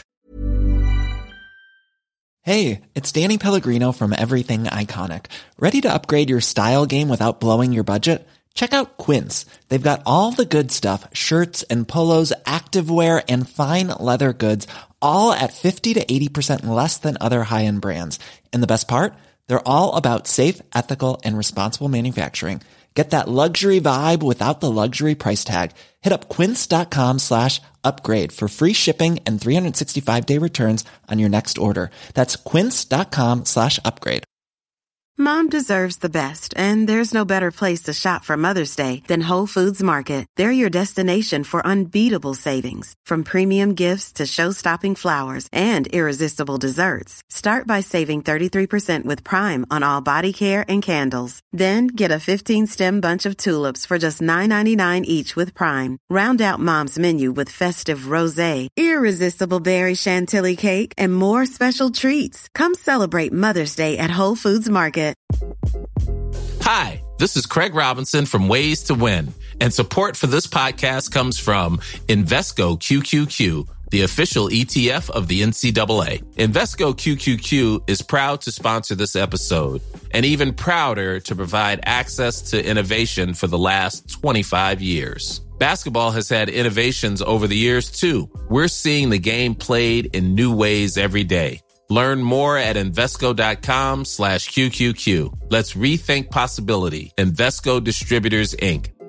Hey, it's Danny Pellegrino from Everything Iconic. Ready to upgrade your style game without blowing your budget? Check out Quince. They've got all the good stuff, shirts and polos, activewear, and fine leather goods, all at fifty to eighty percent less than other high-end brands. And the best part? They're all about safe, ethical, and responsible manufacturing. Get that luxury vibe without the luxury price tag. Hit up quince.com slash upgrade for free shipping and three sixty-five day returns on your next order. That's quince.com slash upgrade. Mom deserves the best, and there's no better place to shop for Mother's Day than Whole Foods Market. They're your destination for unbeatable savings, from premium gifts to show-stopping flowers and irresistible desserts. Start by saving thirty-three percent with Prime on all body care and candles. Then get a fifteen-stem bunch of tulips for just nine ninety-nine each with Prime. Round out Mom's menu with festive rosé, irresistible berry chantilly cake, and more special treats. Come celebrate Mother's Day at Whole Foods Market. Hi, this is Craig Robinson from Ways to Win, and support for this podcast comes from Invesco Q Q Q, the official E T F of the N C double A. Invesco Q Q Q is proud to sponsor this episode, and even prouder to provide access to innovation for the last twenty-five years. Basketball has had innovations over the years, too. We're seeing the game played in new ways every day. Learn more at Invesco.com slash QQQ. Let's rethink possibility. Invesco Distributors, Incorporated.